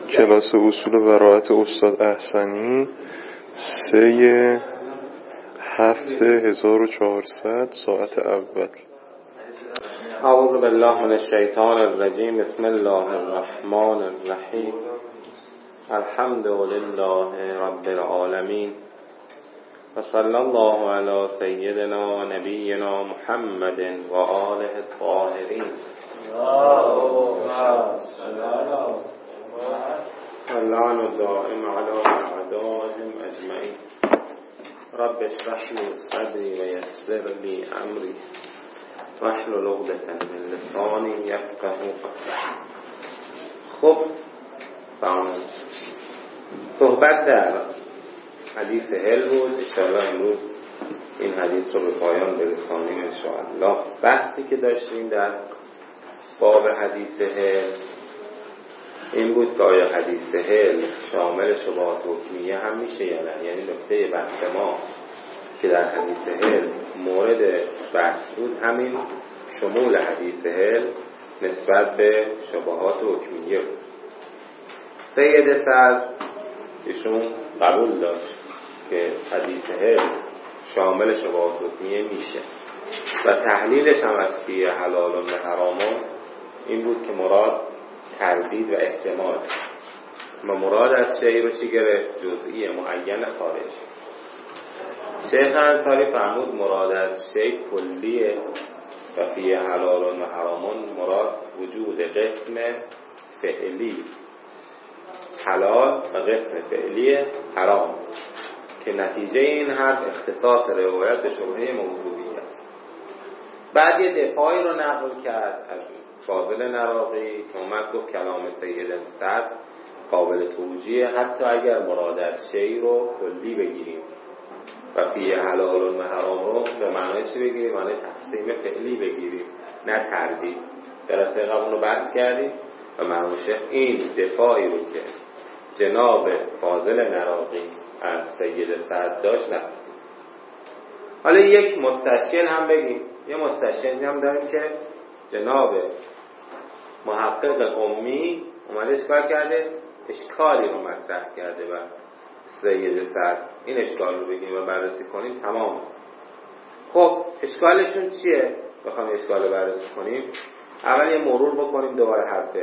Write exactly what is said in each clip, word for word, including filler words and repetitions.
کلاس اصول براءت استاد احسنی سه هفت هزار و چهارصد ساعت اول. اعوذ بالله من الشیطان الرجیم. بسم الله الرحمن الرحیم. الحمد لله رب العالمین و صلی الله علی سیدنا نبینا محمد و آله الطاهرین. اللعن الدائم علی اعدائهم اجمعین. رب اشرح لي صدری و یسر لي امری واحلل عقدة من لسانی یفقهوا قولی. خب تمام. صحبت در حدیث هل بود. انشاءالله امروز این حدیث رو به پایان برسانیم انشاءالله. بحثی که داشتیم در باب حدیث هل این بود که آیا حدیث هل شامل شبهات حکمیه هم میشه یا نه. یعنی نکته بحث ما که در حدیث هل مورد بحث بود همین شمول حدیث هل نسبت به شبهات حکمیه بود. سید صدر ایشون قبول داشت که حدیث هل شامل شبهات حکمیه میشه و تحلیلش هم از فی حلال و حرامون این بود که مراد تردید و احتمال و مراد از شیء رو چی گرفت؟ جزئی معین خارج. شیخ انصاری فرمود مراد از شیء کلیه و فی حلال و حرامون مراد وجود قسم فعلی حلال و قسم فعلی حرام که نتیجه این حرف اختصاص روایت به شبهه موضوعی است. بعد یه دفاعی رو نقل کرد از فاضل نراقی که اومد گفت کلام سید صدر قابل توجیه حتی اگر مراد از شیء رو کلی بگیریم و فی حلال و حرام رو به معنای چی بگیریم؟ معنای تقسیم فعلی بگیریم نه تردید. جلسه قبل رو بحث کردیم و مرحوم شیخ این دفاعی رو که جناب فاضل نراقی از سید صدر داشت نفسیم. حالا یک مستشکل هم بگیم. یه مستشکل هم داریم که جناب محقق امی اومده اشکال کرده، اشکالی رو مطرح کرده و سید صدر این اشکال رو بگیم و بررسی کنیم تمام. خب اشکالشون چیه؟ بخوام اشکال رو بررسی کنیم اول یه مرور بکنیم دوباره حرف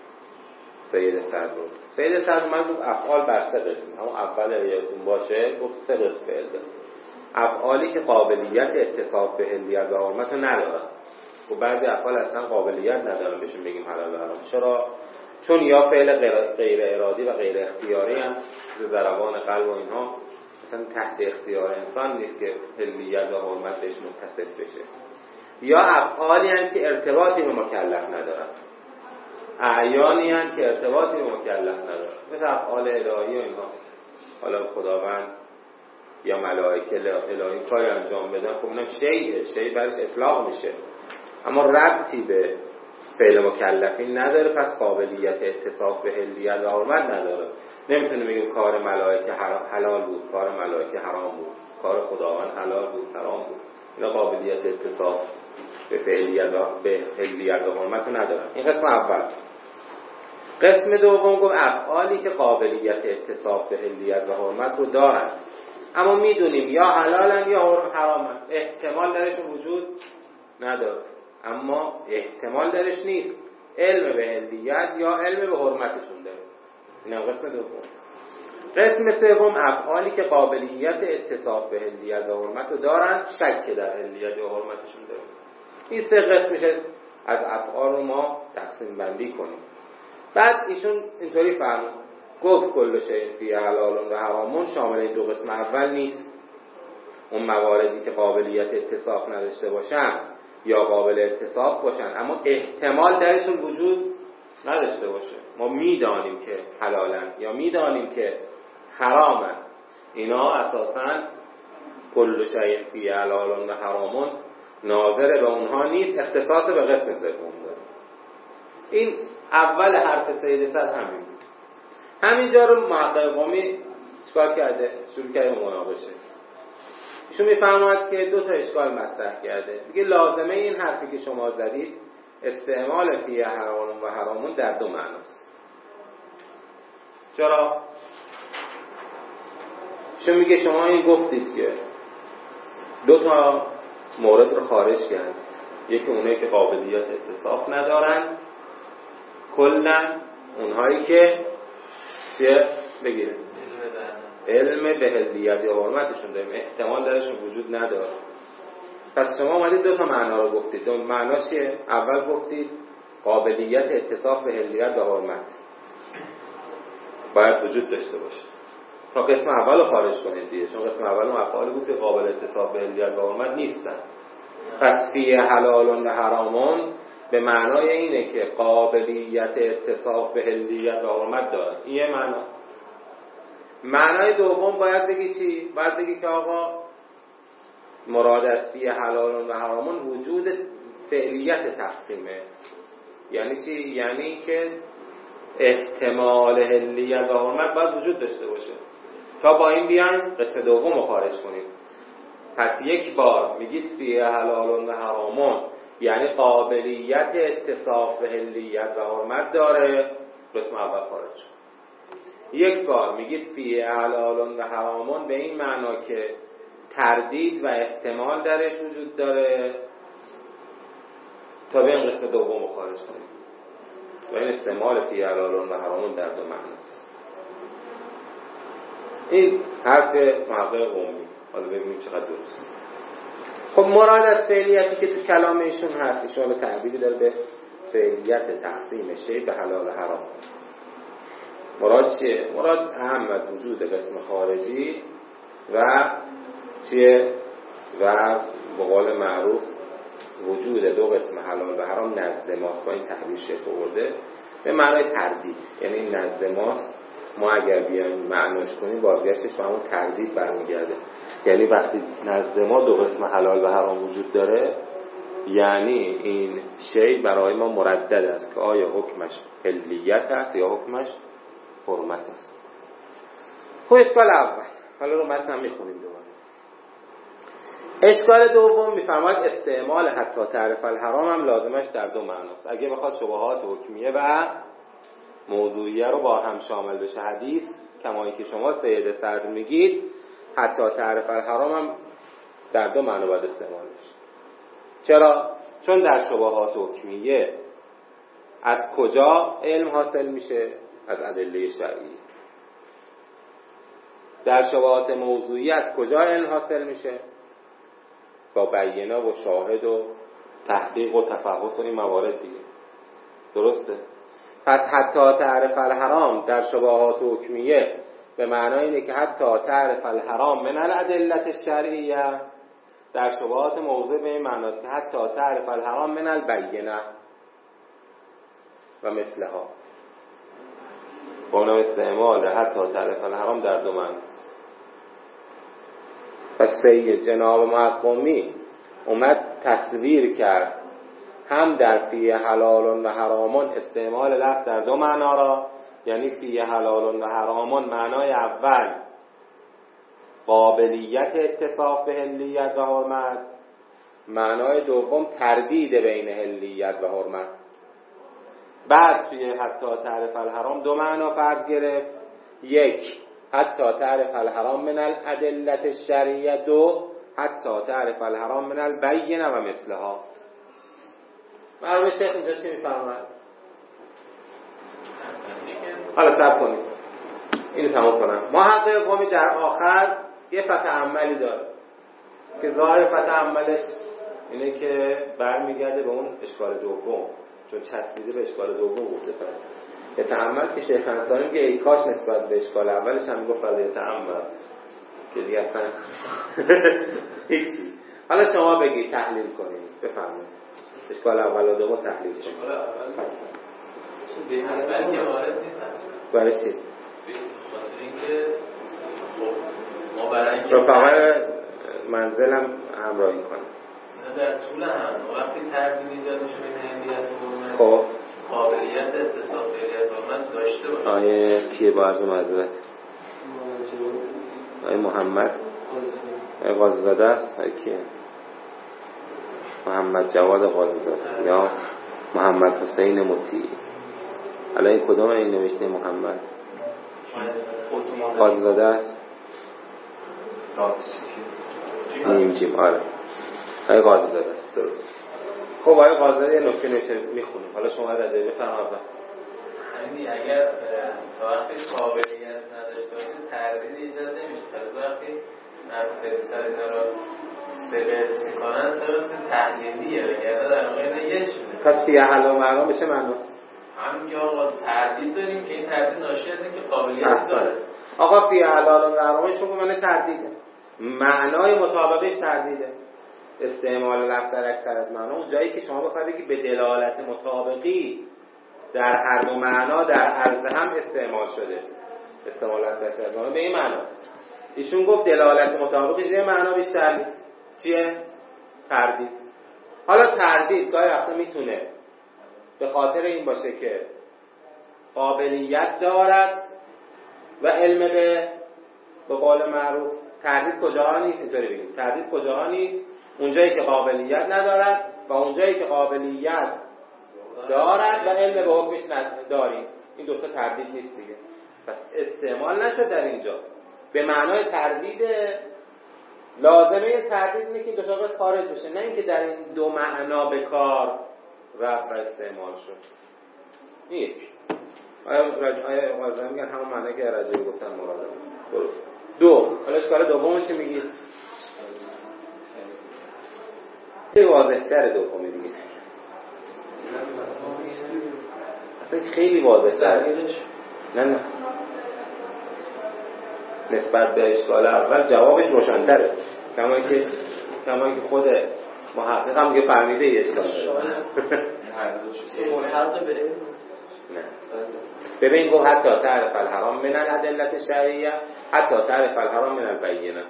سید صدر رو. سید صدر من گفت افعال بر سه قسم. همون اول یادتون باشه گفت سه قسم فعل داره. افعالی که قابلیت اتصاف به حلیت و حرمت رو ندارن. و بعضی افعال اصلا قابلیت ندارن بهشون بگیم حلال و حرام. چرا؟ چون یا فعل غیر ارادی و غیر اختیاری هم ضربان قلب و اینها مثلا تحت اختیار انسان نیست که حلیت و حرمت بهش متصف بشه. یا افعالی هم که ارتباطی به مکلف ندارن. اعیانی هم که ارتباطی به مکلف ندارن مثل افعال الهی و اینها. حالا خداوند یا ملائکه الهی کاری انجام بدن خب اینا شیء شیء برش اطلاق میشه اما ربطی به فعل مکلفین نداره، پس قابلیت اتصاف به حلیت و حرمت نداره. نمیتونه بگیم کار ملائکه حلال بود، کار ملائکه حرام بود، کار خداوند حلال بود، حرام بود. اینا قابلیت اتصاف به فعلیت و به حلیت و حرمت نداره. این قسم اول. قسم دوم گفت افعالی که قابلیت اتصاف به حلیت و حرمت رو دارن اما میدونیم یا حلالن یا حرامن، احتمال درشون وجود نداره اما احتمال درش نیست، علم به حلیت یا علم به حرمتشون داره. این قسم دوم. قسم سوم افعالی که قابلیت اتصاف به حلیت و حرمت رو دارن شک در حلیت و حرمتشون داره. این سه قسم میشه از افعال رو ما تقسیم بندی کنیم. بعد ایشون اینطوری فرمود گفت کل شیء فی حلال و حرام شامل این دو قسم اول نیست. اون مواردی که قابلیت اتصاف نداشته باشن یا قابل اتصاف باشن اما احتمال درشون وجود نداشته باشه. ما میدانیم که حلالن یا میدانیم که حرامن. اینا اساساً کل شیء فی حلال و حرام ناظر به اونها نیست، اختصاص به قسم سوم داره. این اول حرف سید صدر همین بود. همینجا رو محقق قمی چیکار کرده؟ شروع کرده مناقشه. ایشون میفرماید که دو تا اشکال مطرح کرده. میگه لازمه این حرفی که شما زدید استعمال فی حرام و حرامون در دو معناست. چرا؟ چون میگه شما این گفتید که دو تا مورد رو خارج کرد، یکی اونایی که قابلیت اتصاف ندارن، کلا اونهایی که چیه بگیره علم به هلیت یا حرمتشون داریم، احتمال درشون وجود نداره. پس شما اومدید دو تا معنا رو گفتید. دو معنا چیه؟ اول گفتید قابلیت اتصاف به هلیت و حرمت باید وجود داشته باشه تا قسم اول رو خارج کنید دیگه، چون قسم اول اون افعال بود که قابل اتصاف به هلیت و حرمت نیستن. پس فی حلال و حرامون به معنای اینه که قابلیت اتصاف به هلیت و حرمت داره. این یه معنا. معنای دوم باید بگی چی؟ باید بگی که آقا مراد از فی حلال و حرامون وجود فعلیت تقسیمه. یعنی چی؟ یعنی که احتمال هلیت و حرمت باید وجود داشته باشه تا با این بیان قسم دوم رو خارج کنید. پس یک بار میگید فی حلال و حرامون یعنی قابلیت اتصاف به هلیت و حرمت داره، قسم اول خارج شد. یک بار میگید فی حلال و حرامون به این معنا که تردید و احتمال درش وجود داره تا به این قسم دوم رو خارج کنید. و این استعمال فی حلال و حرامون در دو معناست. این حرف محقق قومی. حالا ببینیم چقدر درست. خب مراد از فعلیتی که تو کلام ایشون هست، ایشون تعبیری داره به فعلیت تقسیم شی به حلال و حرام. مراد چیه؟ مراد اهم از وجود قسم خارجی و چیه؟ و به قول معروف وجود دو قسم حلال و حرام نزد ماست. با این تعبیر شکل برده به معنای تردید. یعنی این نزد ماست، ما اگر بیایم معناش کنیم بازگشتش به همون تردید برمیگرده. یعنی وقتی نزد ما دو قسم حلال و حرام وجود داره، یعنی این شی برای ما مردد است که آیا حکمش حلیت است یا حکمش حرمت است. خب اشکال اول، حالا رو متن هم میخونیم دوباره. اشکال دوم میفرماید استعمال حتی تعرف الحرام هم لازمش در دو معناست. اگه بخواد شبهات حکمیه و موضوعیه رو با هم شامل بشه حدیث، کمایی که شما سید صدر میگید، حتی تعرف الحرام هم در دو معنی باید استعمال بشه. چرا؟ چون در شبهات حکمیه از کجا علم حاصل میشه؟ از ادله شرعی. در شبهات موضوعی از کجا علم حاصل میشه؟ با بیانه و شاهد و تحقیق و تفحص و این موارد دیگه. درسته؟ پس حتی تعرف الحرام در شبهات حکمیه به معنای اینه که حتی تعرف الحرام من الادله الشرعیه، در شبهات موضوع به این معناست که حتی تعرف الحرام من البینه و مثلها. با اونم استعمال حتی تعرف الحرام در دو معناست. پس سید جناب محققی اومد تصویر کرد هم در فی حلال و حرامون استعمال لفظ در دو معنا را، یعنی فی حلال و حرامون معنای اول قابلیت اتصاف به هلیت و حرمت، معنای دوم تردید بین هلیت و حرمت. بعد توی حتی تعرف الحرام دو معنا فرض گرفت. یک، حتی تعرف الحرام من الادله الشرعیه. دو، حتی تعرف الحرام من البینه و مثلها. مرحبا شیخ اینجا چی میفرماید؟ حالا صبر کنید اینو تمام کنم. محقق قومی در آخر یه فتح عملی داره که ظاهر فتح عملش اینه که برمیگرده به اون اشکال دوم، چون چسبیده به اشکال دوم گفته فرد یه تعمل که شیخ انصاری میگه ای کاش نسبت به اشکال اولش هم میگفت فرد یه تعمل که دیگه اصلا هیچی. حالا شما بگید تحلیل کنید بفرمایید اشکال اول و دوم تحلیل کنید. اشکال اول به حالت که وارد نیست اصلا. برای چی؟ خاطر اینکه ما برای اینکه رفقای منزلم همراهی کنم در طول هم وقتی تردید ایجاد میشه بین هلیت و حرمت، خب قابلیت اتصاف هلیت و حرمت داشته باشه. آیه کیه با عرض معذرت؟ آیه محمد آیه قاضی زاده است. آیه کیه؟ محمد جواد قاضی زاده یا محمد حسین مطیعی. الان این کدوم این نوشته محمد؟ قاضی زاده است نیم جیم. آره آقای قاضی زاده است، درست. خب آقای قاضی زاده یه نکته نشه میخونیم. حالا شما رضایی بفرمایید. یعنی اگر تا وقتی قابلیت نداشته باشه تردید ایجاد نمیشه. پس وقتی مرد سر اینا رو سبس میکنن سبس تحلیلیه وگرنه در واقع اینا یه چیزه. پس فی حل و معنا بشه معناست همین که آقا تردید داریم که این تردید ناشی از اینکه قابلیت داره. آقا فی حل و معنا شما معنی تردیده، معنای مطابقش تردیده. استعمال لفظ در اکثر از معنا اون جایی که شما بخواید بگید به دلالت مطابقی در هر دو معنا در عرض هم استعمال شده. استعمال لفظ در اکثر معنا به این معناست. ایشون گفت دلالت مطابقی زیر معنا بیشتر نیست. چیه؟ تردید. حالا تردید گاهی وقتا میتونه به خاطر این باشه که قابلیت دارد و علم به به قول معروف. تردید کجاها نیست؟ اینطوری بگیم تردید کجاها نیست؟ اونجایی که قابلیت ندارد و اونجایی که قابلیت دارد و علم به حکمش نداریم. این دوتا تردید نیست دیگه. پس استعمال نشد در اینجا به معنای تردید. لازمه تردید اینه که دو تا خارج بشه، نه اینکه در این دو معنا به کار رفت و استعمال شد. این یک. آیا رجع آیا قاضی میگن همون معنی که رجعی گفتن مراد است. درست. دو. حالا اشکال دومش میگید. خیلی واضح‌تر دومی دیگه. اصلا خیلی واضح‌تر. نه نه. نسبت به اشکال اول جوابش روشن‌تره. کما که کما که خود محقق هم میگه فهمیده ای اشکال داره. ملحق به نه. ببین گفت حتی تعرف الحرام من الادله الشرعیه حتی تعرف الحرام من البینه.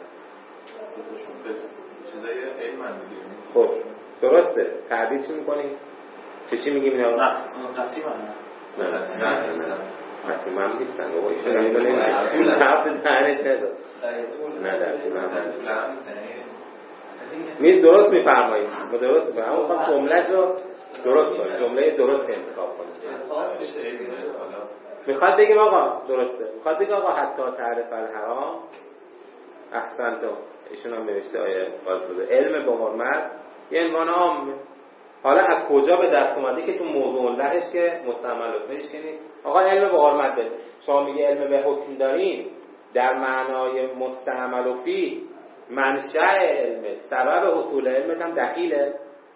چیزای علم دیگه. خب درسته. تعبیر چی می‌کنی؟ چه چی میگیم اینا؟ قسیم هم نه قسیم قسیم هم نیستن بابا ایشون نمی‌دونه حرف دهنش نداد. نه در طول هم می درست می‌فرمایید. ما درست می‌فرماییم. اما خب جمله رو درست کنید. جمله درست انتخاب کنید. میخواد بگیم آقا درسته. میخواد بگیم آقا حتی تعرف الحرام احسنتم. ایشون هم نوشته آیه قاضی علم به حرمت یه عنوان عامه. حالا از کجا به دست اومده که تو موضوع لهش که مستعمل بهش که نیست. آقا علم به حرمت بده. شما میگه علم به حکم دارین در معنای مستعمل و فی منشأ علم سبب حصول علم هم دخیله.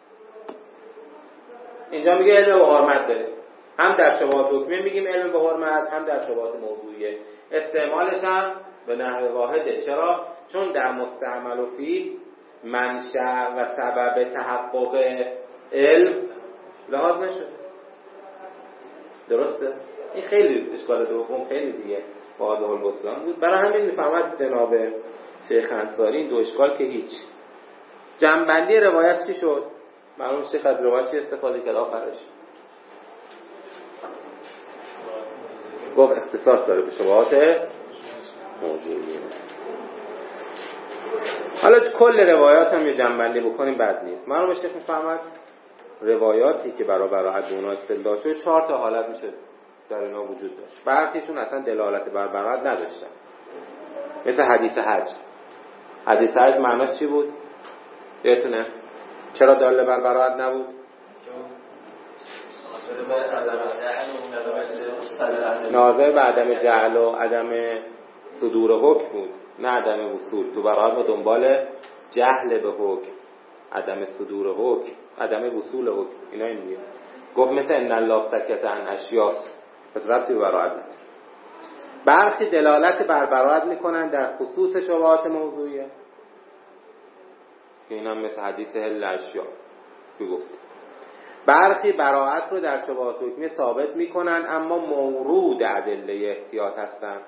اینجا میگه علم به حرمت بده. هم در شبهات حکمی میگیم علم به حرمت، هم در شبهات موضوعیه. استعمالش هم به نحو واحده. چرا؟ چون در مستعمل و فی منشأ و سبب تحقق علم لحاظ نشده. درسته؟ این خیلی اشکال دوم خیلی دیگه واضح البطلان بود. برای همین میفهمد جناب شیخ انصاری این دو اشکال که هیچ. جمع‌بندی روایت چی شد؟ معلوم شیخ از روایت چی استفاده کرد آخرش؟ گفت اختصاص داره به شبهات موضوعیه. حالا کل روایات هم یه جمع‌بندی بکنیم بد نیست. معلومه شیخ میفهمد روایاتی که برای برای ادونا استدلال شده چهار تا حالت میشه در اینا وجود داشت. برخیشون اصلا دلالت بر برات نداشتن. مثل حدیث حج. حدیث حج معناش چی بود؟ یادتونه؟ چرا داله بر برات نبود؟ ناظر به عدم جعل و عدم صدور حکم بود، نه عدم وصول. تو برات ما دنبال جهل به حکم، عدم صدور حکم، عدم وصول حکم اینا این میگه. گفت مثل ان الله سکت عن اشیاء، پس ربطی به برات نداره. برخی دلالت بر برات میکنن در خصوص شبهات موضوعیه که اینا مثل حدیث هل اشیاء که گفت. برخی براءت رو در شبهات حکمی ثابت میکنن اما مورود ادله احتیاط هستن.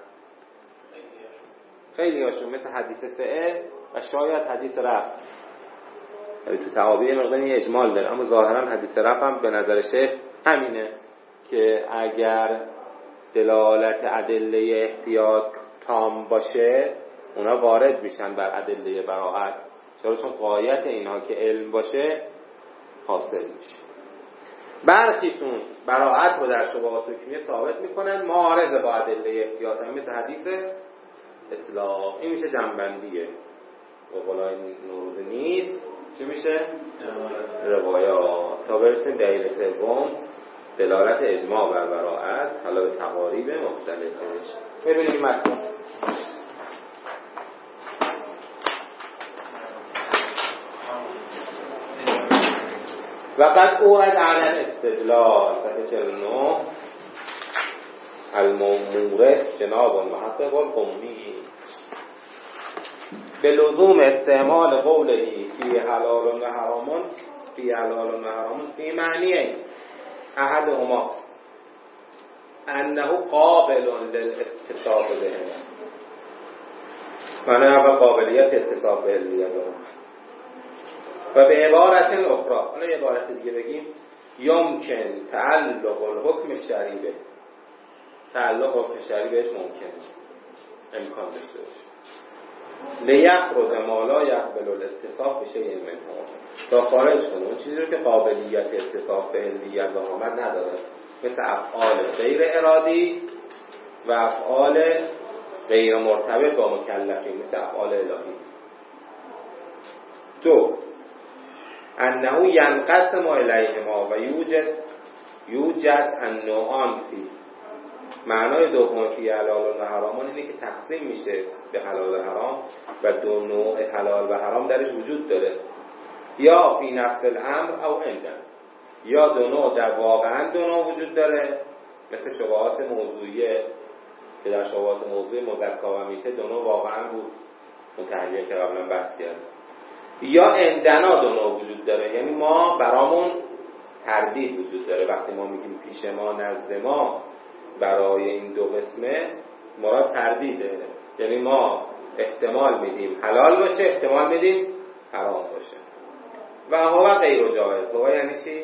خیلی هاشون مثل حدیث سعه و شاید حدیث رفع. یعنی تو تعابیر مقداری اجمال داره اما ظاهرا حدیث رفع هم به نظر شیخ همینه که اگر دلالت ادله احتیاط تام باشه اونا وارد میشن بر ادله براءت. چرا؟ چون غایت اینها که علم باشه حاصل میشه. برخیشون براءت رو در شبهات حکمیه ثابت میکنن معارض با ادله احتیاط، هم مثل حدیث اطلاق. این میشه جنبندیه و قولای نوروز نیست چی میشه؟ روایات. تا برسیم دلیل سوم، دلالت اجماع بر براءت، حالا به تقاریب مختلفش. ببینیم متن. وقد اورد عن الاستدلال صفحه چهل و نه المورد جناب المحقق القمی به لزوم استعمال قوله فی حلال و حرام، فی حلال و حرام فی معنی احدهما انه قابل للاتصاف به، معنی اول قابلیت اتصاف به علیه دارم. و به عبارت اخرى، حالا یه عبارت دیگه بگیم، یمکن تعلق الحکم شرعی به، تعلق حکم شرعی بهش ممکنه، امکان داشته باشه. لیخرج ما لا یقبل الاتصاف به شیء منه، تا خارج کنه اون چیزی رو که قابلیت اتصاف به علیت و حرمت نداره، مثل افعال غیر ارادی و افعال غیر مرتبط با مکلفین، مثل افعال الهی. دو، انه ینقسم الیهما و یوجد یوجد النوعان فی، معنای دوم فی حلال و حرام اینه که تقسیم میشه به حلال و حرام و دو نوع حلال و حرام درش وجود داره، یا فی نفس الامر او عندن، یا دو نوع در واقعا دو نوع وجود داره، مثل شبهات موضوعیه که در شبهات موضوعی مذکا و میته دو نوع واقعا بود، اون تحلیل که قبلا بحث کردیم، یا عندنا دو نوع وجود داره، یعنی ما برامون تردید وجود داره. وقتی ما میگیم پیش ما، نزد ما، برای این دو قسمه مراد تردیده، یعنی ما احتمال میدیم حلال باشه، احتمال میدیم حرام باشه. و هو غیر جایز. هو یعنی چی؟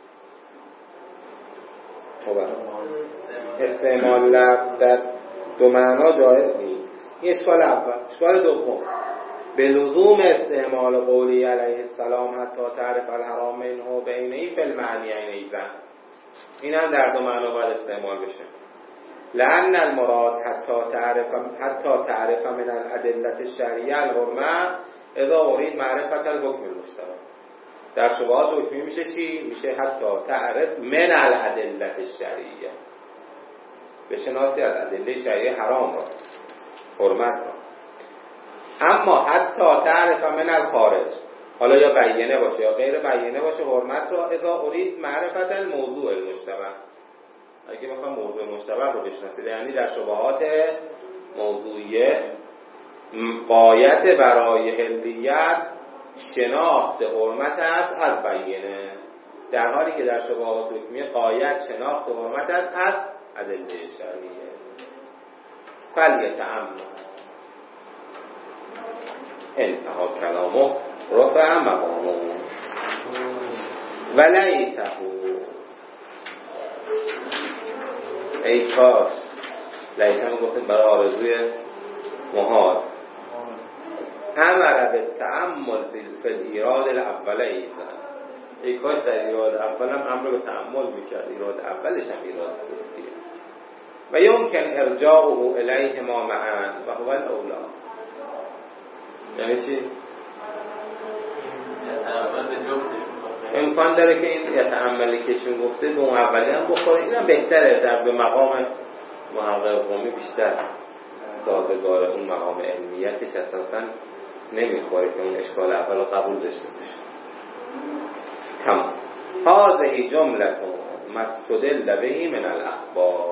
هو استعمال لفظ در دو معنا جایز نیست. این اشکال اول. اشکال دوم، به لزوم استعمال قولی علیه السلام حتی تعرف الحرام منه بینهی فی المعنی ایضا، این هم در دو معنا باید استعمال بشه. لأن المراد حتی تعرف حتی تعرف من الادله الشرعیه الحرمه اذا اريد معرفت الحکم المشترک. در شبهات حکمی میشه چی؟ میشه حتی تعرف من الادله الشرعیه، بشناسی از ادله شرعیه حرام را، حرمت را. اما حتی تعرف من الخارج، حالا یا بیینه باشه یا غیر بیینه باشه، حرمت را اذا اريد معرفت الموضوع المشتبه، اگه بخوام موضوع مشتبه رو بشناسید، یعنی در شبهات موضوعیه غایت برای حلیت شناخت حرمت است از بیینه، در حالی که در شبهات حکمیه غایت شناخت حرمت است از ادله شرعیه. فلیتأمل انتها کلامه رفع مقامه ولیته ای کاش، لیته رو گفتیم برای آرزوی محال، امر به تأمل فی الایراد الاول ایضا، ای کاش در ایراد اول هم امر به تأمل میکرد، ایراد اولش هم ایراد سستیه. و یمکن ارجاعه الیه ما معا و هو الاولی، یعنی چی؟ امکان داره که این یتأملی که شون گفته به اون اولی هم بخوره، این هم بهتره، در به مقام محقق قومی بیشتر سازگار، اون مقام علمیتش اساسا نمیخوره که اون اشکال اول رو قبول داشته باشه. تمام. هذه جمله مستدل به من الاخبار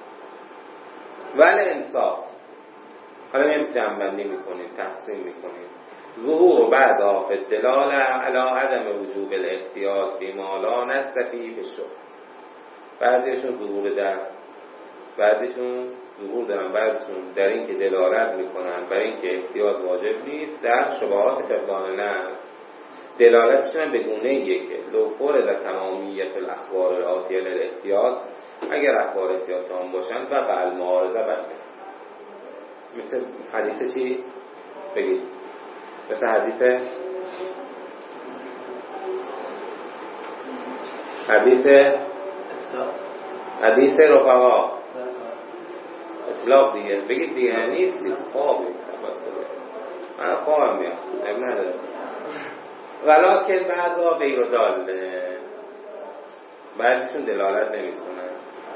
والانصاف. حالا میم جنبندی میکنیم، تقسیم میکنیم. ظهور بعد آف الدلال علی عدم وجوب الاحتیاط بما لا نستفی فی الشبه، بعضیشون ظهور در بعضیشون ظهور دارن، بعضیشون در این که دلالت میکنن برای این که احتیاط واجب نیست در شبهات فقدان نفس. دلالتشون به گونه ایه که لو فرض تمامیت الاخبار الاتیه للاحتیاط، اگر اخبار احتیاط تمام باشن و بل معارضه بله، مثل حدیث چی؟ بگید مثل حدیث حدیث حدیث رفقا اطلاق دیگه بگید دیگه نیستی خوابی من خوابم میاد اب نداره ولیکن بعضا غیر داله بعضیشون دلالت نمی کنن.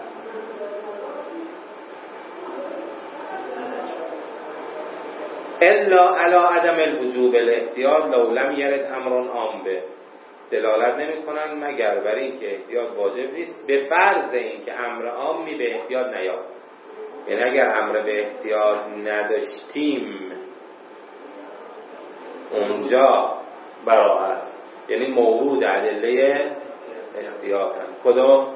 الا علی عدم الوجوب الاحتیاط لو لم یرد امر عام به، دلالت نمی کنن مگر بر این که احتیاط واجب نیست به فرض این که امر عامی به احتیاط نیاد. یعنی اگر امر به احتیاط نداشتیم اونجا براحت، یعنی مورود ادله احتیاط هم کدوم؟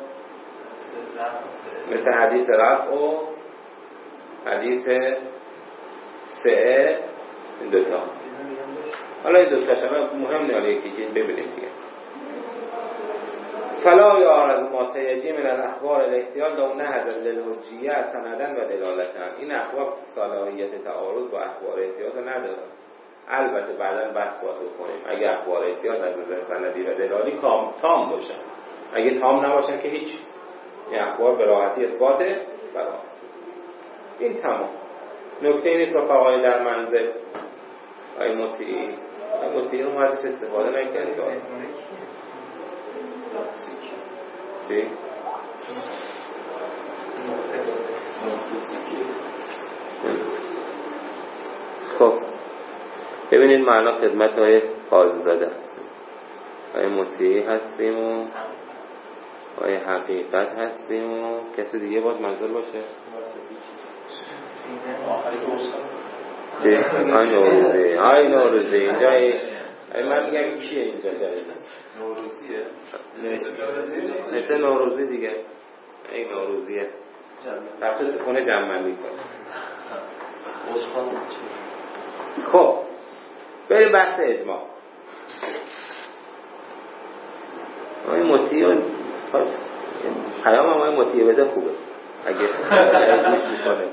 مثل حدیث رفع و حدیث سعه، این دوتا. حالا این دوتا شما مهم نه، حالا یکی که ببینیم دیگه. فلا یارد ما سیجی من الاخبار الاحتیاط لو نهض للحجیه سندن و دلالتن. این اخبار صلاحیت تعارض با اخبار احتیاط نداره. البته بعداً بحث باید کنیم اگه اخبار احتیاط از نظر سندی و دلالی کام تام باشن، اگه تام نباشن که هیچ، این اخبار به راحتی اثبات برای این تمام. نکته نیست با فقای در منزل ای مطیعی ای مطیعی رو مردش استفاده نکردی چی؟ خب ببینید معنا خدمت های قاضی زاده هستیم، های مطیعی هستیم و های حقیقت هستیم و کسی دیگه باز منزل باشه چی؟ های نوروزی های نوروزی اینجا ای من میگم کیه اینجا جایده نوروزیه مثل نوروزی دیگه، این نوروزیه رفته تو خونه جمع‌بندی کنه. خب بریم بحث اجماع. آقای مطیع پیام هم آقای مطیع بده خوبه اگه گوش میکنه.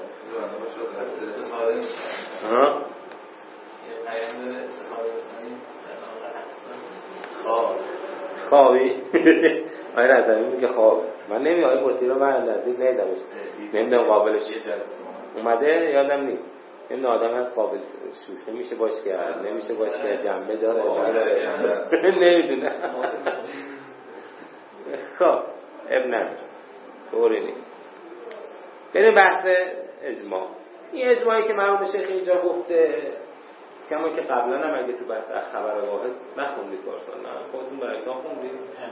ها خوابی آقای رضوی میگه خوابه. من نمی آقای مطیع رو من نزدیک ندیدمش، نمیدونم قابلش اومده یادم نیست. این آدم هست قابل شوخی میشه باش کرد نمیشه باش کرد جنبه داره نمیدونه. خب ابن نداره طوری نیست. بریم بحث اجماع. این اجماعی که مرحوم شیخ اینجا گفته کما که قبلا هم اگه تو بحث خبر واحد نخوندید پارسال نه خودتون برای اکتاب خوندید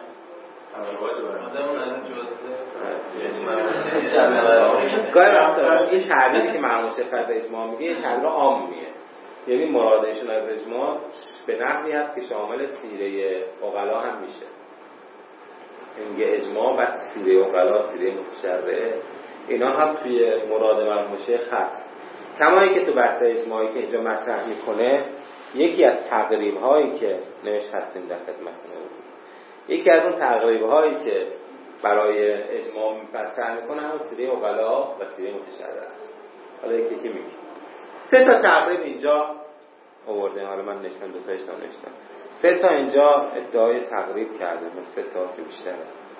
گاهی وقتا این تعبیری که مرحوم شیخ از اجماع میگه یه تعبیر عامیه، یعنی مرادشون از اجماع به نحوی هست که شامل سیره عقلا هم میشه. میگه اجماع بس سیره عقلا سیره متشرعه اینا هم توی مراد مرحوم شیخ هست. کمایی که تو بحث اجماعی که اینجا مطرح میکنه یکی از تقریب هایی که نوشت هستیم در خدمتتون بود، یکی از اون تقریب هایی که برای اجماع مطرح میکنه همون سیره عقلا و سیره متشرعه است. حالا یکی که میگه سه تا تقریب اینجا آورده، حالا من نوشتم دو تاش نوشتم سه تا اینجا ادعای تقریب کرده، من سه تا بیشتره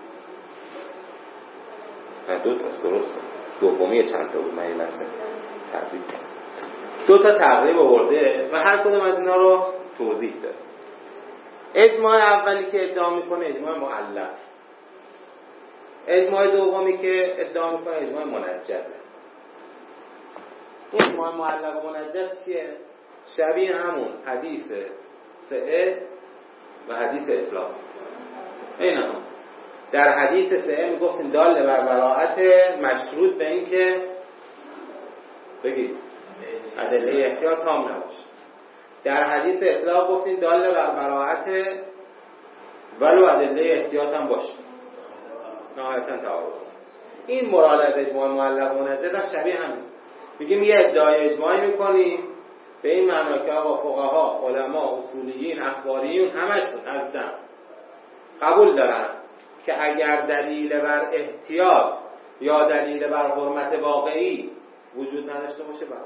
نه دو تا درست دومی چند تا بود من یه لحظه تقریب دو تا تقریب آورده و هر کدوم از اینا رو توضیح داره. اجماع اولی که ادعا میکنه اجماع معلق، اجماع دومی که ادعا میکنه اجماع منجزه. اجماع معلق و منجز چیه؟ شبیه همون حدیث سعه و حدیث اطلاق. این هم در حدیث سعه میگفتیم دال بر براءت مشروط به این که بگید ادله احتیاط تام نباشه. در حدیث اطلاق گفتیم دال بر براءت ولو ادله احتیاط هم باشه نهایتا تعارض. این مراد از اجماع معلق و منجز هم شبیه همین. میگیم یه ادعای اجماعی میکنیم به این معنی که آقا فقها، علما، اصولیین، اخباریون همشون از دم قبول دارن که اگر دلیل بر احتیاط یا دلیل بر حرمت واقعی وجود نداشته باشه برای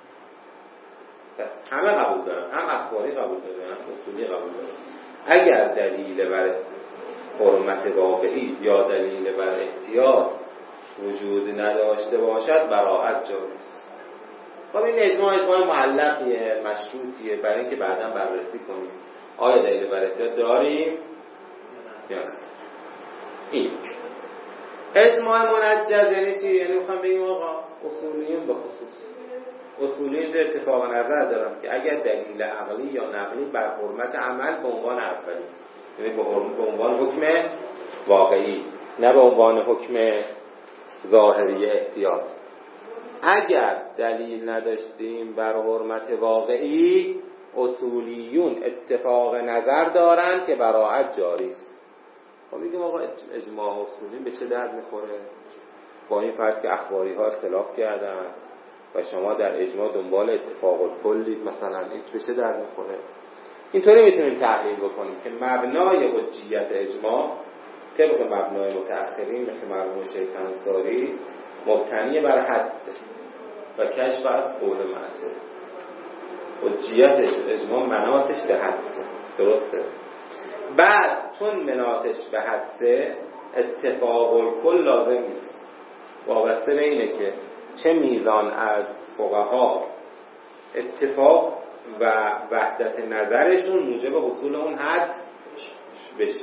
پس همه قبول دارن، هم اخباری قبول دارن هم اصولی قبول دارن. اگر دلیل بر حرمت واقعی یا دلیل بر احتیاط وجود نداشته باشد براءت جاری است. خب این اجماع اجماع معلقیه، مشروطیه، برای اینکه بعدا بررسی کنیم آیا دلیل بر احتیاط داریم یا نه. این اجماع منجز یعنی چی؟ یعنی میخوام بگیم آقا اصولیون به خصوص اصولی اینجا اتفاق نظر دارم که اگر دلیل عقلی یا نقلی بر حرمت عمل به عنوان اولی، یعنی به عنوان حکم واقعی، نه به عنوان حکم ظاهری احتیاط، اگر دلیل نداشتیم بر حرمت واقعی، اصولیون اتفاق نظر دارن که براءت جاری است. خب میگیم آقا اجماع اصولی به چه درد میخوره؟ با این فرض که اخباری ها اختلاف کردن و شما در اجماع دنبال اتفاق الکلید، مثلا این به چه درد میخوره؟ اینطوری میتونیم تحلیل بکنیم که مبنای حجیت اجماع طبق مبنای متأخرین مثل مرحوم شیخ انصاری مبتنی بر حدس و کشف از قول معصوم. حجیت اجماع مناطش به حدسه، درسته؟ بعد چون مناطش به حدسه اتفاق الکل لازم نیست، وابسته به اینه که چه میزان از فقها اتفاق و وحدت نظرشون موجب حصول اون حد بشه.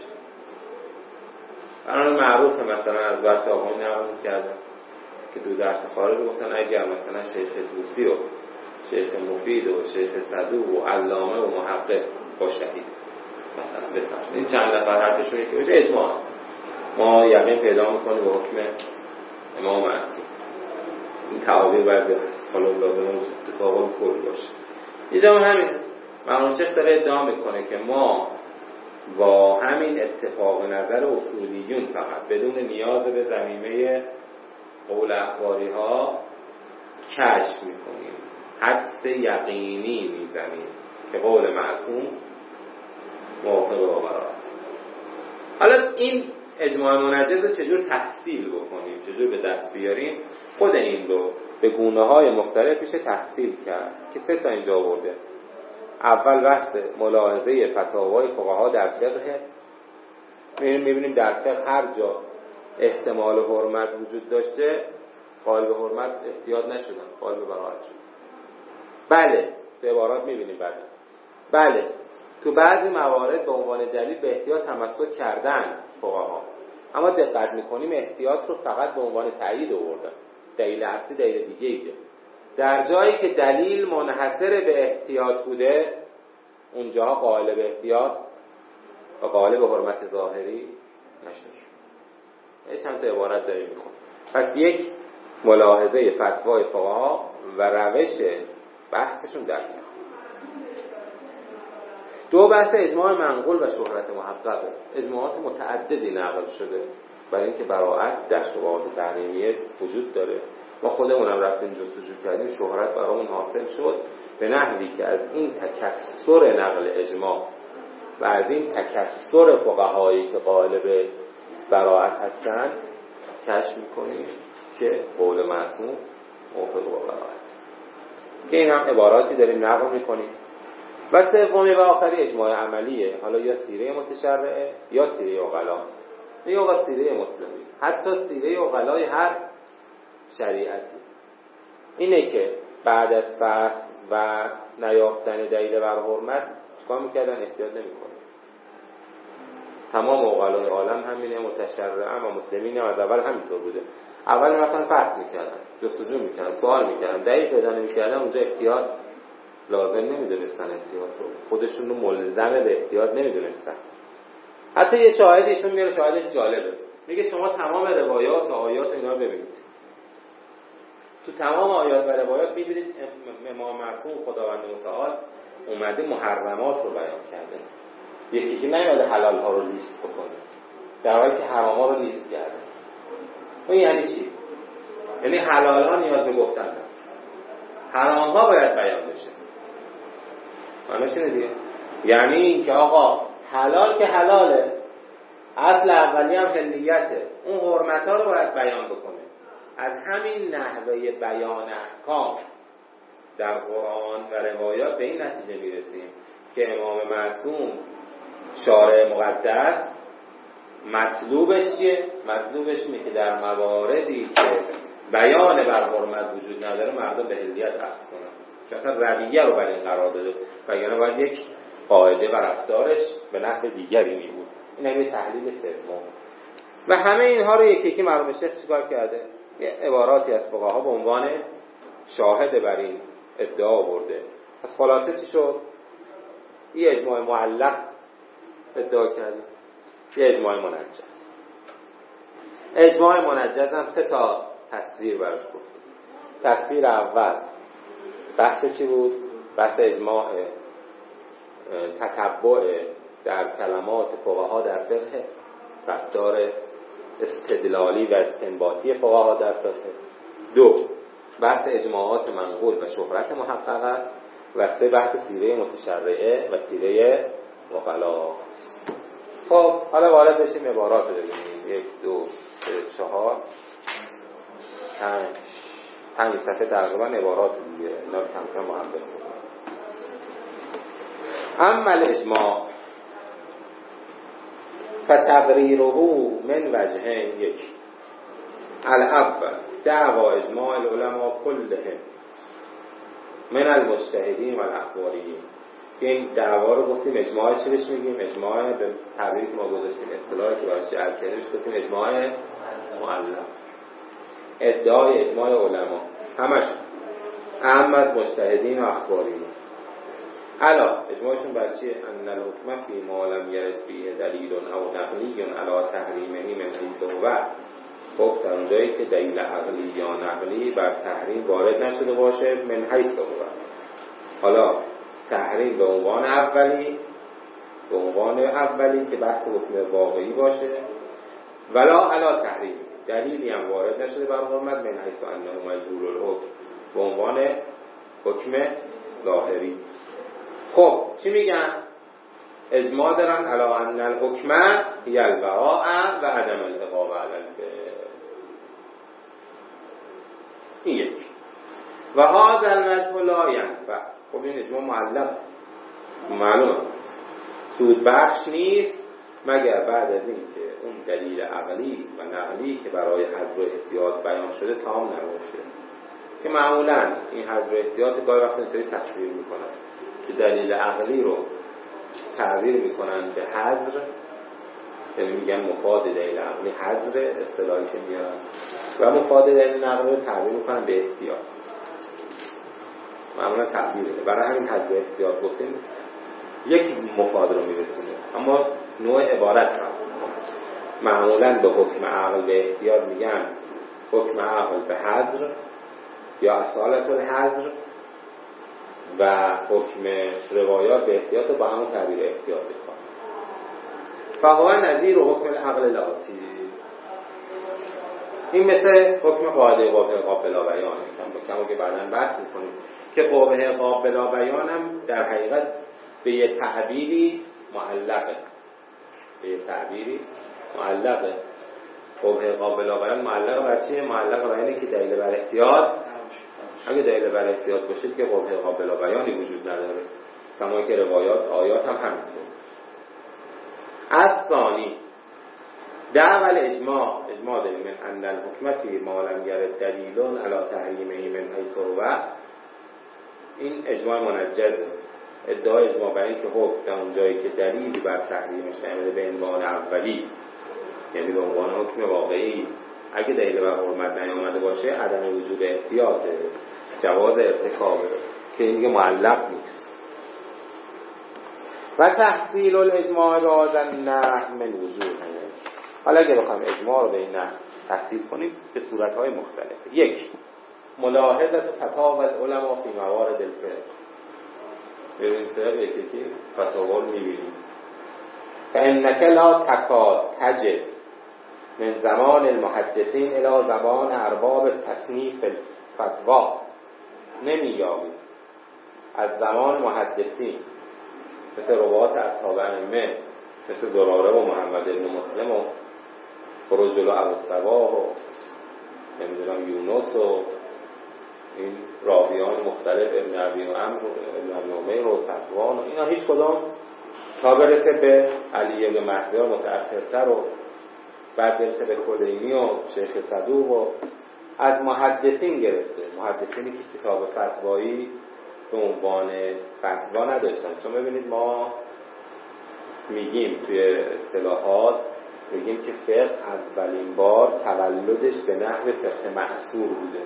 الان معروفه مثلا از وقت آقایون نقل کردن که دو درس خارج گفتن اگر مثلا شیخ طوسی و شیخ مفید و شیخ صدوق و علامه و محقق با شهید مثلا بفرمایید این چند نفر حرفشون که بشه اجماع، ما یقین پیدا میکنیم به حکم امام معصوم. این تعابیر بعضی هست، حالا لازمه اتفاق کل باشه. اینجا همین مرحوم شیخ داره ادعا میکنه که ما با همین اتفاق نظر اصولیون فقط بدون نیاز به ضمیمه قول اخباری ها کشف میکنیم، حدس یقینی میزنیم که قول معصوم موافق با براءت. حالا این اجماع منجز رو چجور تحصیل بکنیم، چجور به دست بیاریم؟ خود این رو به گونه های مختلف میشه تحصیل کرد که سه تا اینجا آورده. اول بحث ملاحظه فتاوای فقها در فقه، میبینیم در فقه هر جا احتمال حرمت وجود داشته قائل به حرمت احتیاط نشدن، قائل به براءت شد. بله تو عبارات میبینیم بعد بله تو بعضی موارد به عنوان دلیل به احتیاط تمسک کردن فقها، اما دقت میکنیم احتیاط رو فقط به عنوان تایید آوردن، دلیل اصلی دلیل دیگه ایه. در جایی که دلیل منحصر به احتیاط بوده اونجاها قائل به احتیاط و قائل به حرمت ظاهری نشد. این چند تا عبارت داریم میخونیم. پس یک ملاحظه فتوای فقها و روش بحثشون در میاد. دو بحث اجماع منقول و شهرت محققه. اجماعات متعددی نقل شده برای اینکه براءت در شبهات تحریمیه وجود داره. ما خودمونم رفتیم جستجو کردیم، شهرت برامون حاصل شد به نحوی که از این تکثر نقل اجماع و از این تکثر فقهایی که قائل به براءت هستن کشف میکنیم که قول معصوم موافق با براءت، که این هم عباراتی داریم نقل میکنیم. و سومی و آخری اجماع عملیه، حالا یا سیره متشرعه یا سیره عقلا یا سیره مسلمی، حتی سیره عقلای هر شریعتی. اینه که بعد از فحص و نیافتن دلیل بر حرمت چیکار میکردن؟ احتیاط نمیکنن. تمام عقلای عالم همینه، متشرعه و مسلمین هم از اول همینطور بوده. اول مثلا فحص میکردن، جستجو میکردن، سوال میکردن، دلیل پیدا نمیکردن، اونجا احتیاط لازم نمیدونستن، احتیاط رو خودشون رو ملزم به احتیاط نمیدونستن. حتی یه شاهد ایشون میاره، شاهدش جالبه، میگه شما تمام روایات و آیات اینا رو ببینید، تو تمام آیات و روایات میبینید امام معصوم خداوند متعال اومده محرمات رو بیان کرده، یکی یکی نیومده حلال ها رو لیست بکنه در حالی که حرام ها رو لیست کرده. اون یعنی چی؟ یعنی حلال ها نیاز به گفتن داره، حرام ها باید بیان بشه. معنیش اینه دیگه، یعنی این که آقا حلال که حلاله، اصل اولی هم حلیته، اون حرمت ها رو باید بیان بکنه. از همین نحوه بیان احکام در قرآن و روایات به این نتیجه میرسیم که امام معصوم شارع مقدس مطلوبش چیه؟ مطلوبش اینه که در مواردی که بیان بر حرمت وجود نداره مردم به حلیت اخذ کنن، چون اصلا رویه رو بر این قرار داده، وگرنه باید یک قاعده و رفتارش به نحو دیگری می بود. این هم یه تحلیل سوم. و همه اینها رو یکی یکی مرحوم شیخ چیکار کرده؟ یه عباراتی از فقها به عنوان شاهد بر این ادعا آورده. پس خلاصه چی شد؟ یه اجماع معلق ادعا کرده، یه اجماع منجز. اجماع منجز هم سه تا تصویر براش گفت. تصویر اول بحث چی بود؟ بحث اجماع تتبع در کلمات فقها در فقه، رفتار استدلالی و استنباطی فقها در فقه. دو، بحث اجماعات منقول و شهرت محقق است. و سه، بحث سیره متشرعه و سیره مقلا. خب حالا وارد بشیم عبارات رو ببینیم. یک، دو، سه، چهار، پنج پنج صفحه تقریبا عبارات دیگه. اینا رو کم کم محبت کنیم. اما الاجماع فتقریره من وجهین. یک، الاول دعوا اجماع العلماء كلهم من المجتهدین و الاخباریین. این دعوا رو گفتیم اجماع چی بهش میگیم؟ اجماع به تعبیری که ما گذاشتیم اصطلاحی که براش جعل کردیم گفتیم اجماع معلق. ادعای اجماع علما همش اهم از مجتهدین و اخباریین. الا اجماعشون بر چیه؟ ان الحکم فی ما لم یرد فیه دلیل او نقلی علی تحریمه من حیث هو. خب در اونجایی که دلیل عقلی یا نقلی بر تحریم وارد نشده باشه من حیث هو. حالا تحریم به عنوان اولی به عنوان اولی که بحث حکم واقعی باشه، ولا علی تحریم دلیلی هم وارد نشده بر حرمت من حیث انه مجبور الحکم به عنوان حکم ظاهری. خب چی میگن؟ اجماع دارن علی ان الحکم هی البراء و عدم العقاب علی الفعل. این یک. و هذا المذهب لا ينفع. خب این اجماع معلق معلومه سود بخش نیست مگر بعد از این که اون دلیل عقلی و نقلی که برای حذف احتیاط بیان شده تمام نباشه، که معمولا این حذف احتیاط گاهی وقت اینطوری تصویر میکنن که دلیل عقلی رو تعبیر میکنن به حذف، یعنی میگن مفاد دلیل عقلی حذف اصطلاحی که میارن، و مفاد دلیل نقلی رو تعبیر میکنن به احتیاط. معمولا تعبیره. برای همین حذف احتیاط گفتیم یک مفاد رو میرسونه، اما نوع عبارت هم معمولا به حکم عقل به احتیاط میگن حکم عقل به حذر یا اصالت الحذر، و حکم روایات به احتیاط با همون تعبیر احتیاط بکنن. فهو نظیر و حکم العقل لاتی. این مثل حکم قاعده قابل قابل بیان کما که بعداً بحث میکنیم که قابل قابل بیان هم در حقیقت به یه تعبیری معلقه به یه تعبیری معلقه قابل قابل بیان معلقه بر چیه؟ معلقه بر اینه که دلیل بر احتیاط، اگه دلیل بر احتیاط باشه که قابل قابل بیانی وجود نداره، کما که روایات آیات هم همینطور. از ثانی دعوى الاجماع اجماع داریم من ان الحکم فی ما لم یرد دلیل علی تحریمه من حیث هو. این اجماع منجزه. ادعای اجماع برای اینکه حکم در اون جایی که دلیلی بر تحریمش نمیده به عنوان اولی، یعنی به عنوان حکم واقعی، اگه دلیل بر حرمت نیامده باشه عدم وجود احتیاط، جواز ارتکابه، که این دیگه معلق نیست. و تحصیل الاجماع به هذا النحو من وجوه. حالا اگه بخوام اجماع رو به این نحو تحصیل کنیم به صورت‌های مختلفه. یک، ملاحظت فتاوی العلماء فی موارد الفقه. ببین فقه یکی که فتاوا رو می‌بینیم. فإنك لا تکاد تجد من زمان المحدثین الی زمان ارباب تصنیف الفتوا. نمی‌یابی از زمان محدثین مثل روات اصحاب ائمه، مثل زراره و محمد ابن مسلم و خروجل و ابوالصباح و نمیدونم یونس و این راویان مختلف ابن عبی و عمرو و ابن عمیر و صفوان و اینا، هیچ کدام تا برسه به علی ابن مهدی متأخرتر و بعد برسه به کلینی و شیخ صدوق و از محدثین گرفته، محدثینی که کتاب فتوایی به عنوان فتوا نداشتن. چون ببینید ما میگیم توی اصطلاحات میگیم که فقه اولین بار تولدش به نحو فقه محصور بوده،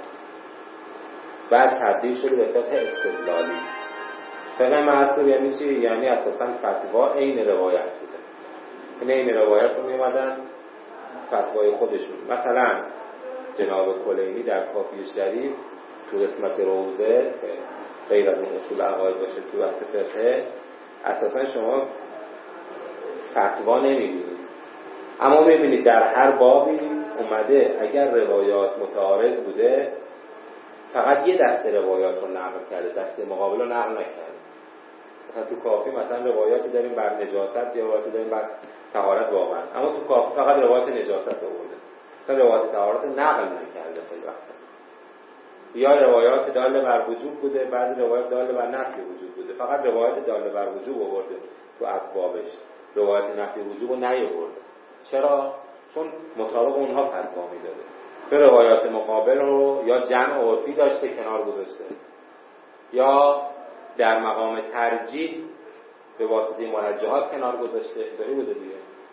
بعد تبدیل شده به فقه استدلالی. فقه محصور یعنی چی؟ یعنی اساساً فتوا عین روایت بوده، این عین روایت رو میومدن فتوای خودشون. مثلا جناب کلینی در کافی شریف تو قسمت روضه غیر از اون اصول عقاید باشه تو بحث فقه اساساً شما فتوا نمیبینید، اما میبینید در هر بابی اومده اگر روایات متعارض بوده فقط یه دسته روایات رو نقل کرده، دسته مقابل رو نقل نکرده. مثلا تو کافی مثلا روایاتی داریم بر نجاست یا روایاتی داریم بر طهارت واقعا، اما تو کافی فقط روایت نجاست آورده، مثلا روایت طهارت نقل نکرده خیلی وقتا. یا روایات داله بر وجوب بوده، بعضی روایات داله بر نفی وجوب بوده، فقط روایت داله بر وجوب آورده تو ابوابش، روایت نفی وجوب رو نیاورده. چرا؟ چون مطابق اونها فتوا میداده. به روایات مقابل رو یا جمع عرفی داشته کنار گذاشته، یا در مقام ترجیح به واسطه مرجحات کنار گذاشته. داری بوده دیگه.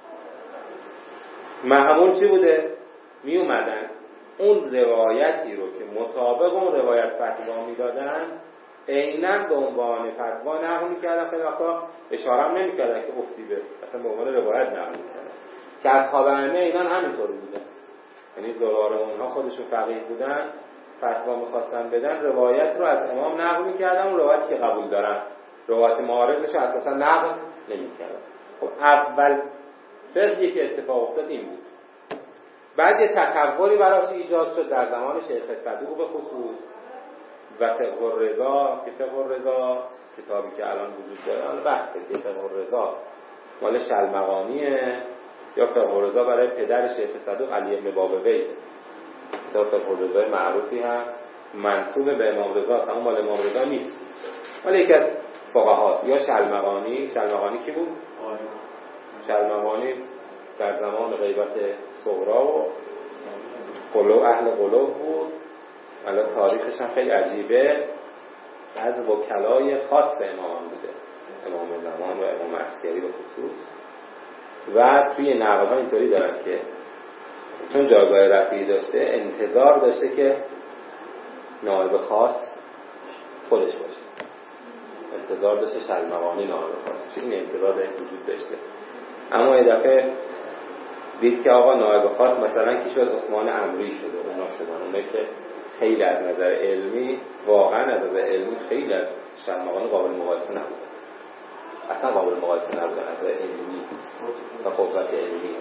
معمول چی بوده؟ می اومدن اون روایتی رو که مطابق اون روایت فتوا میدادن عیناً به عنوان فتوا نقل میکردن، خیلی وقتا اشاره هم نمیکردن که افتی به اصلا به عنوان روایت نقل میکردن که اصحاب ائمه اینان همینطوری بودن. یعنی زرار اونها خودشون فقیه بودن، فتوا میخواستن بدن روایت رو از امام نقل میکردن، اون روایتی که قبول دارن روایت معارضش رو اساسا نقل نمیکردن. خب اول فقهی که اتفاق افتاد این بود. بعد یه تطوری براش ایجاد شد در زمان شیخ صدوق به خصوص و فقه الرضا، که فقه الرضا کتابی که الان وجود داره، الان بحثه که فقه الرضا مال شلمغانیه یا فقه الرضا برای پدر شیخ صدوق علی بن بابوی. کتاب فقه الرضا معروفی هست، منسوب به امام رضا است، اما مال امام رضا نیست، مال یکی از فقهاست. یا شلمغانی. شلمغانی کی بود؟ شلمغانی در زمان غیبت صغرا و قلو اهل قلو بود. الان تاریخش هم خیلی عجیبه، از وکلای خاص امام بوده، امام زمان و امام عسکری به خصوص. و توی نقل‌ها اینطوری دارن که چون جایگاه رفیعی داشته انتظار داشته که نائب خاص خودش باشه، انتظار داشته شلمغانی نائب خاص باشه، این انتظار وجود داشته. اما یه دفعه دید که آقا نائب خاص مثلا کی شد؟ عثمان عمری شده، اونا شدن، اونایی که خیلی از نظر علمی، واقعا از نظر علمی خیلی از شلمغانی قابل مقایسه نبودن، اصلا قابل مقایسه نبودن از نظر علمی و قوت علمی،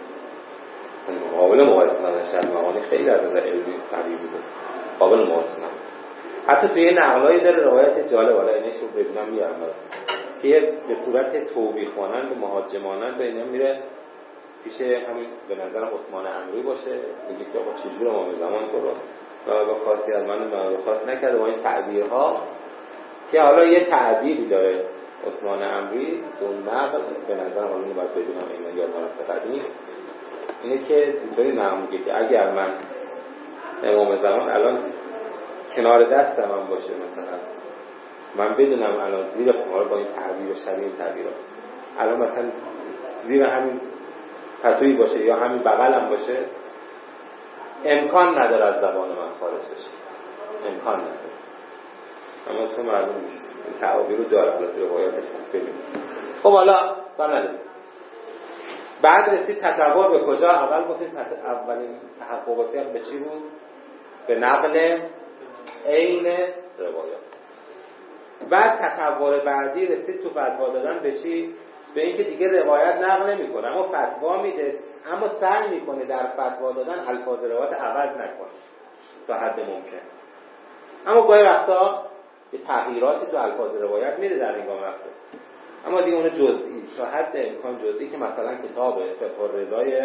اصلا قابل مقایسه نبودن. شلمغانی خیلی از نظر علمی قوی بوده، قابل مقایسه نبودن. حتی توی نقلایی داره روایت جالب، حالا اینش رو ببینم میارم که به صورت توبیخ مانند و مهاجمانند به اینا میره پیش همین به نظرم عثمان عمری باشه، میگه که آقا چجور امام زمان تو رو نائب خاصی از من نائب خاص نکرده با این تعبیرها، که حالا یه تعبیری داره عثمان عمری اون نقل به نظرم حالا اینو باید بدونم، اینا یاد نرفته قدیم، اینه که اینطوری نقل میگه که اگر من امام زمان الان کنار دستم هم باشه، مثلا من بدونم الان زیر خمار با این تعبیر شبیه این تعبیر هست، الان مثلا زیر همین پتویی باشه یا همین بغلم باشه، امکان نداره از زبان من خارج بشه، امکان نداره. اما تو معلوم نیست این تعابیر رو داره، حالا تو روایاتش ببینید. خب حالا بنده بعد رسید تطور به کجا؟ اول گفتیم اولین تحقق فقه به چی بود؟ به نقل عین روایات. بعد تطور بعدی رسید تو فتوا دادن به چی؟ به اینکه دیگه روایت نقل نمی‌کنه اما فتوا میده، اما سعی میکنه در فتوا دادن الفاظ روایت عوض نکنه تا حد ممکن. اما گاهی وقتا یه تغییراتی تو الفاظ روایت میده در این گام وقتا، اما دیگه اون جزئی تا حد امکان جزئی، که مثلا کتاب فقه الرضای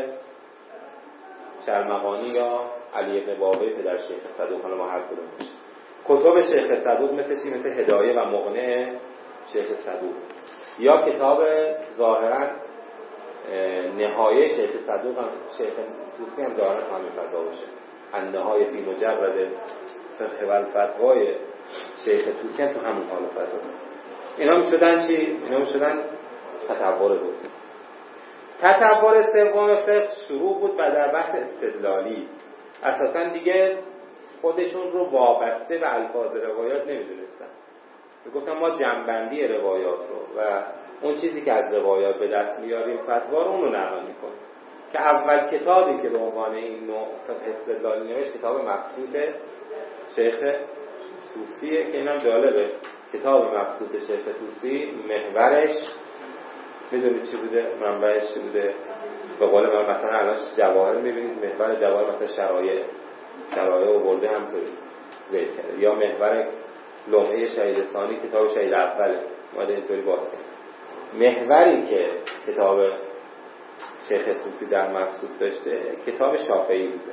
شلمغانی یا علی بن بابوی پدر شیخ صدوق، حالا ما هر کدوم باشه. کتاب شیخ صدوق مثل چی؟ مثل هدایه و مغنی شیخ صدوق، یا کتاب ظاهرا نهایه شیخ صدوق هم شیخ طوسی هم دارن همین فضا باشه. النهایه فی مجرد فقه و الفتوای شیخ طوسی هم تو همون حال و فضاست. اینا میشدن چی؟ اینا میشدن تطور بود. تطور سوم فقه شروع بود و در بحث استدلالی اساسا دیگه خودشون رو وابسته به الفاظ روایات نمیدونستن. میگفتن ما جنبندی روایات رو و اون چیزی که از روایات به دست میاریم فتوا رو اون رو نقل میکنیم. که اول کتابی که به عنوان این نوع فقه استدلالی نوشت کتاب مقصود شیخ طوسیه که اینم جالبه. کتاب مقصود شیخ طوسی محورش میدونید چی بوده؟ منبعش چی بوده؟ به قول من مثلا الان جواهر میبینید محور جواهر مثلا شرایع شرایع و برده همطوری ذکر کرده، یا محور لمعه شهید ثانی کتاب شهید اوله اومده اینطوری باز کرد. محوری که کتاب شیخ طوسی در مقصود داشته کتاب شافعی بوده،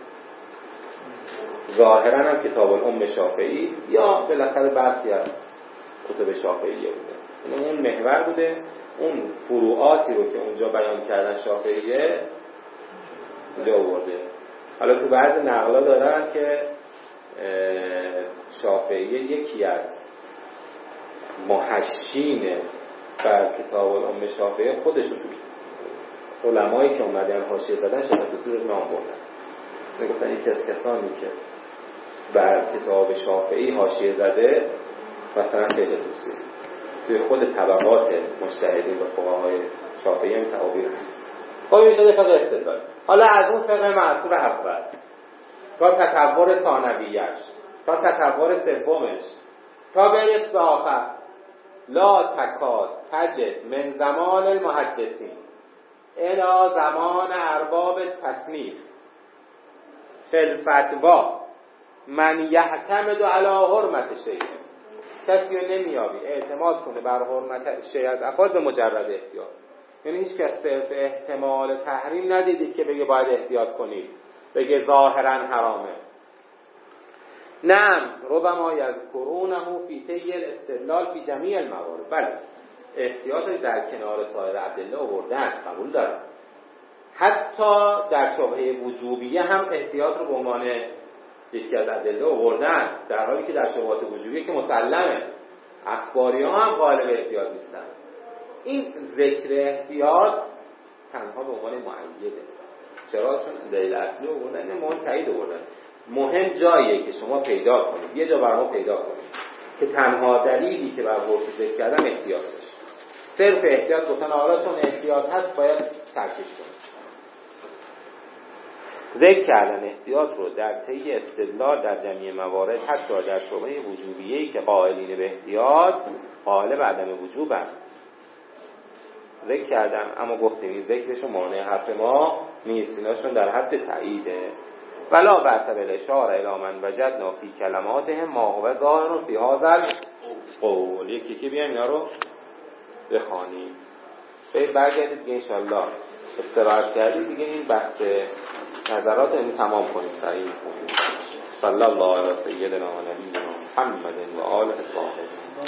ظاهرا هم کتاب الام شافعی یا بالاخره برخی از کتب شافعیه بوده. اون محور بوده، اون فروعاتی رو که اونجا بیان کردن شافعیه اونجا آورده. حالا تو بعضی نقلا دارن که شافعیه یکی از محشین بر کتاب الام شافعیه خودشون تو علمایی که اومدن حاشیه زدن شیخ طوسی رو نام بردن. میگفتن یکی از کسانی که بر کتاب شافعی حاشیه زده مثلا شیخ طوسی. توی خود طبقات مجتهدین و فقهای شافعی هم تعابیر هست. خب این شده فقه استدلال. حالا از اون فقه معصور اول تا تطور ثانویه‌اش تا تطور سومش تا برس به آخر لا تکاد تجد من زمان المحدثین الی زمان ارباب تصنیف فی الفتوا من یعتمد علی حرمت شیء. کسی رو نمیابی اعتماد کنه بر حرمت شیء از افعال به مجرد احتیاط. یعنی هیچ کس صرف احتمال تحریم ندیدید که بگه باید احتیاط کنید، بگه ظاهرا حرامه. نعم ربما یذکرونه فی طی الاستدلال فی جمیع الموارد. بله احتیاط در کنار سایر ادله آوردن، قبول دارم. حتی در شبهه وجوبیه هم احتیاط رو به عنوان یکی از ادله آوردن، در حالی که در شبهات وجوبیه که مسلمه اخباری ها هم غالب احتیاط نیستن. این ذکر احتیاط تنها به عنوان مؤیده. چرا؟ چون دلیل اصلی آوردن این مهم تایید آوردن. مهم جاییه که شما پیدا کنید، یه جا برای ما پیدا کنید که تنها دلیلی که بر حرف ذکر کردن احتیاط باشه. صرف احتیاط گفتن حالا چون احتیاط هست باید ترکش کنید. ذکر کردن احتیاط رو در طی استدلال در جمعی موارد، حتی در شبهه وجوبیه‌ای که قائلین به احتیاط قائل به عدم وجوب هست. ذکر کردم اما گفتیم این ذکرشون مانع حرف ما نیست، ایناشون در حد تاییده. ولا بأس بالاشاره الی من وجدنا فی کلماتهم ما هو ظاهر فی هذا القول. یکی که بیایم اینا رو بخوانیم. برید برگردید دیگه انشالله استراحت کردید دیگه این بحث نظرات این تمام کنیم سریع. صلی الله علی سیدنا و نبینا محمد و آله الطاهرین.